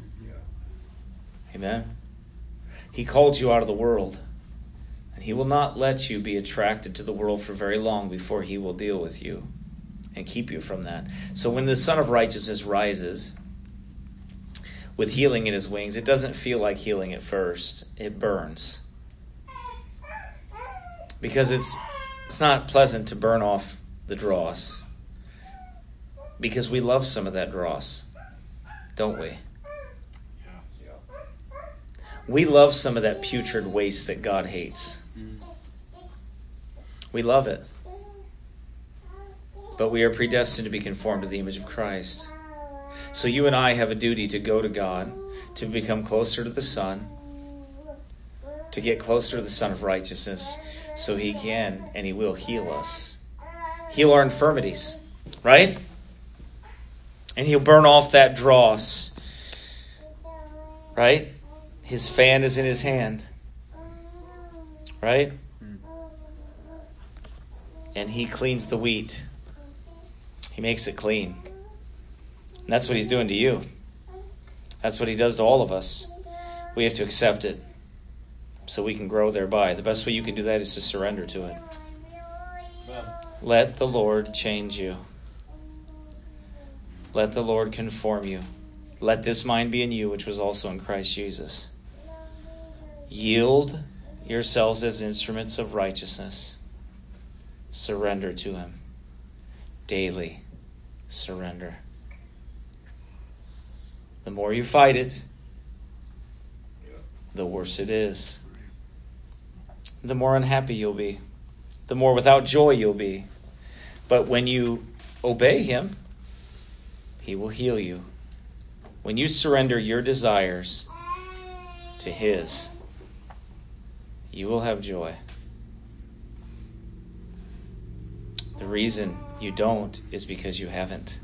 Amen. He called you out of the world, and he will not let you be attracted to the world for very long before he will deal with you and keep you from that. So when the Son of Righteousness rises with healing in his wings, it doesn't feel like healing at first. It burns. Because it's it's not pleasant to burn off the dross. Because we love some of that dross, don't we? We love some of that putrid waste that God hates. We love it. But we are predestined to be conformed to the image of Christ. So you and I have a duty to go to God, to become closer to the Son, to get closer to the Son of Righteousness, so he can and he will heal us. Heal our infirmities, right? And he'll burn off that dross, right? His fan is in his hand, right? And he cleans the wheat. He makes it clean. And that's what he's doing to you. That's what he does to all of us. We have to accept it. so we can grow thereby. The best way you can do that is to surrender to it. Amen. Let the Lord change you. Let the Lord conform you. Let this mind be in you, which was also in Christ Jesus. Yield yourselves as instruments of righteousness. Surrender to him. Daily surrender. The more you fight it, the worse it is. The more unhappy you'll be. The more without joy you'll be. But when you obey him, he will heal you. When you surrender your desires to his, you will have joy. The reason you don't is because you haven't.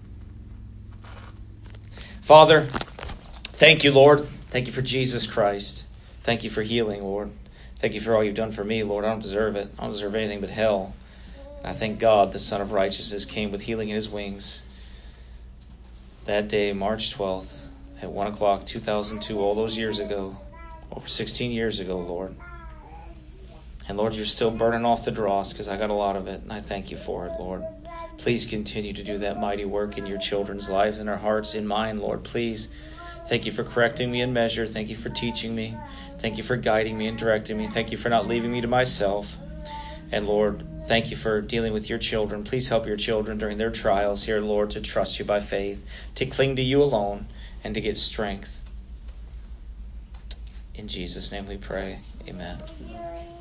Father, thank you, Lord. Thank you for Jesus Christ. Thank you for healing, Lord. Thank you for all you've done for me, Lord. I don't deserve it. I don't deserve anything but hell. And I thank God the Son of Righteousness came with healing in his wings. That day, March twelfth, at one o'clock, two thousand two, all those years ago, over sixteen years ago, Lord. And Lord, you're still burning off the dross because I got a lot of it, and I thank you for it, Lord. Please continue to do that mighty work in your children's lives, in our hearts, in mine, Lord. Please. Thank you for correcting me in measure. Thank you for teaching me. Thank you for guiding me and directing me. Thank you for not leaving me to myself. And Lord, thank you for dealing with your children. Please help your children during their trials here, Lord, to trust you by faith, to cling to you alone, and to get strength. In Jesus' name we pray. Amen.